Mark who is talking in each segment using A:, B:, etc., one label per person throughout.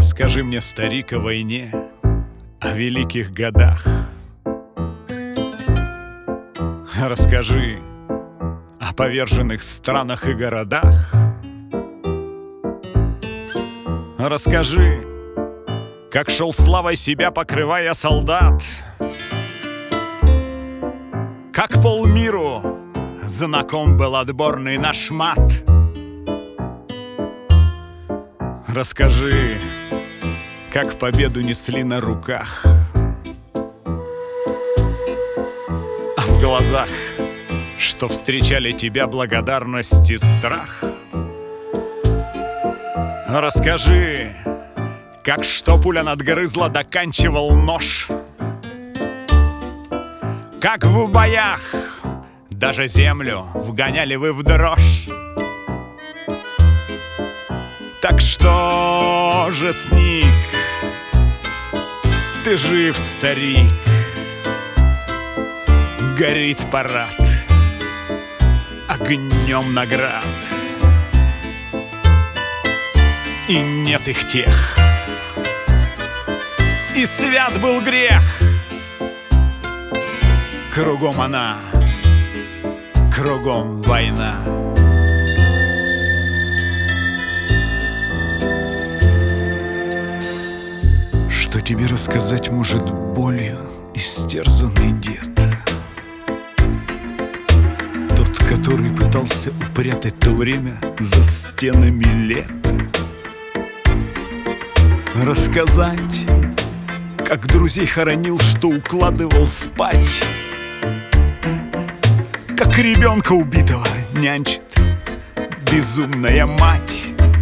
A: Расскажи мне, старик, о войне, о великих годах. Расскажи о поверженных странах и городах. Расскажи, как шел славой себя, покрывая солдат, как полмиру знаком был отборный наш мат. Расскажи, как победу несли на руках, а в глазах, что встречали тебя благодарность и страх. Расскажи, как что пуля надгрызла, доканчивал нож, как в боях даже землю вгоняли вы в дрожь. Так что же, сник, ты жив, старик, горит парад огнем наград, и нет их тех, и свят был грех. Кругом она, кругом война. Что тебе рассказать может болью истерзанный дед, тот, который пытался упрятать то время за стенами лет. Рассказать, как друзей хоронил, что укладывал спать, как ребенка убитого нянчит безумная мать.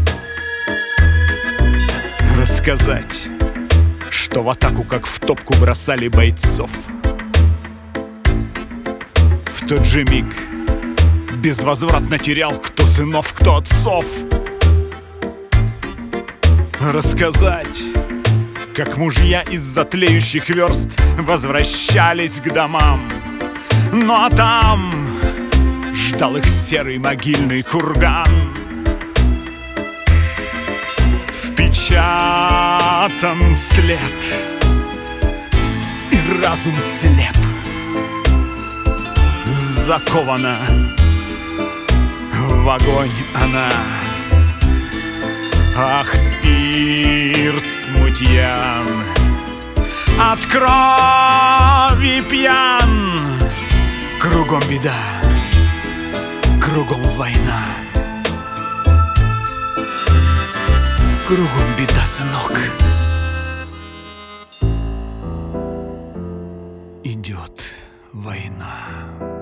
A: Рассказать, что в атаку, как в топку, бросали бойцов. В тот же миг безвозвратно терял кто сынов, кто отцов. Рассказать, как мужья из-за тлеющих верст возвращались к домам, ну а там ждал их серый могильный курган. Впечатан след, и разум слеп. Закована в огонь она. Ах, спирт смутьян, от крови пьян. Кругом беда, кругом война. Кругом беда, сынок. Идет война.